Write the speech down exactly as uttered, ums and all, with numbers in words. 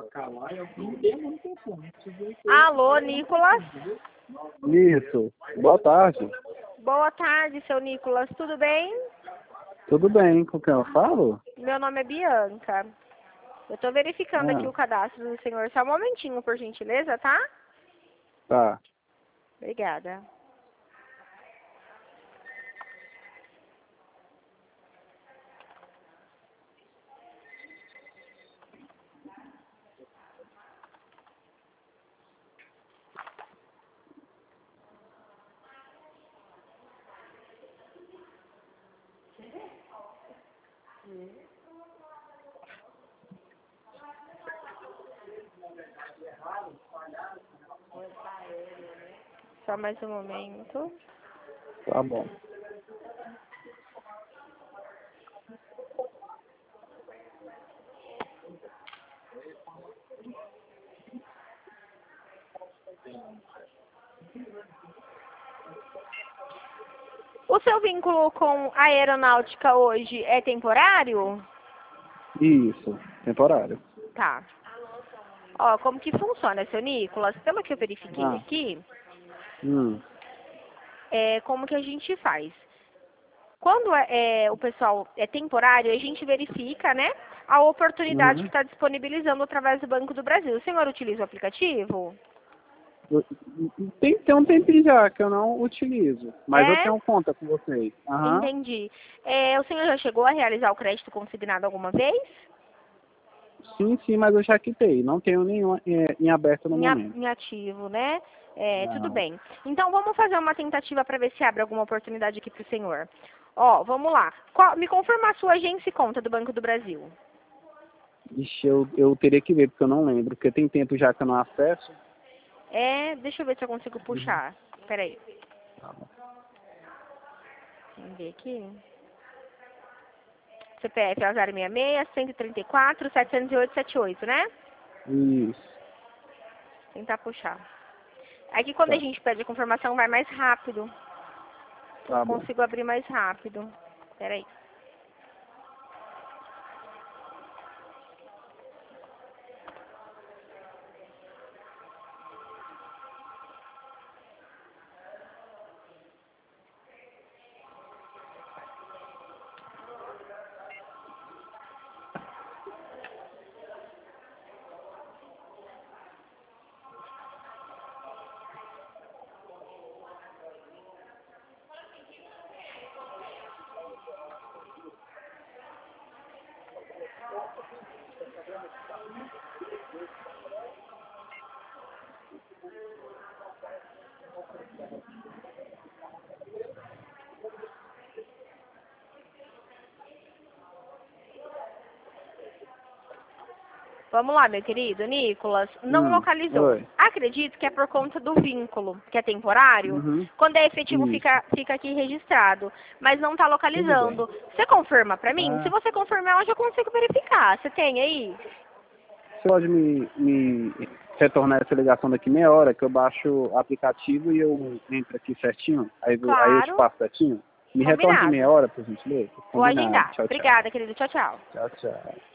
Alô, Nicolas? Isso. Boa tarde. Boa tarde, seu Nicolas. Tudo bem? Tudo bem, com quem eu falo? Meu nome é Bianca. Eu estou verificando Ah, aqui o cadastro do senhor. Só um momentinho, por gentileza, tá? tá. Obrigada. Só mais um momento. Tá bom. O seu vínculo com a aeronáutica hoje é temporário? Isso. Temporário. Tá. Ó, como que funciona, seu Nicolas? Pelo que eu verifiquei Ah. aqui, Hum. é, como que a gente faz? Quando é, é, o pessoal é temporário, a gente verifica, né, a oportunidade que Uhum. está disponibilizando através do Banco do Brasil. O senhor utiliza o aplicativo? Eu- Tem, tem um tempinho já que eu não utilizo, mas eu É? tenho conta com vocês. Aham. Entendi. É, o senhor já chegou a realizar o crédito consignado alguma vez? Sim, sim, mas eu já quitei. Não tenho nenhum é, em aberto no Em, a- momento. em ativo, né? É, tudo Não. bem. Então, vamos fazer uma tentativa para ver se abre alguma oportunidade aqui para o senhor. Ó, vamos lá. Qual- me confirma a sua agência e conta do Banco do Brasil. Ixi, eu, eu teria que ver, porque eu não lembro. Porque tem tempo já que eu não acesso. É, deixa eu ver se eu consigo puxar. Peraí. Tá bom. Vamos ver aqui. C P F é o zero seis seis, cento e trinta e quatro, setecentos e oito, setenta e oito, né? Isso. Tentar puxar. Aqui quando a Tá, gente pede a confirmação vai mais rápido. Eu tá bom. consigo abrir mais rápido. Peraí. Vamos lá, meu querido. Nicolas, não Hum. localizou. Oi. Acredito que é por conta do vínculo, que é temporário. Uhum. Quando é efetivo, Isso. fica, fica aqui registrado. Mas não está Tudo bem. localizando. Você confirma para mim? Se Ah, você confirmar, eu já consigo verificar. Você tem aí? você pode me, me retornar essa ligação daqui meia hora, que eu baixo o aplicativo e eu entro aqui certinho? Aí, eu- aí eu te Claro. passo certinho? Me retorne em meia Combinado. hora, por gentileza? Vou Combinado. agendar. Tchau, tchau. Obrigada, querido. Tchau, tchau. Tchau, tchau.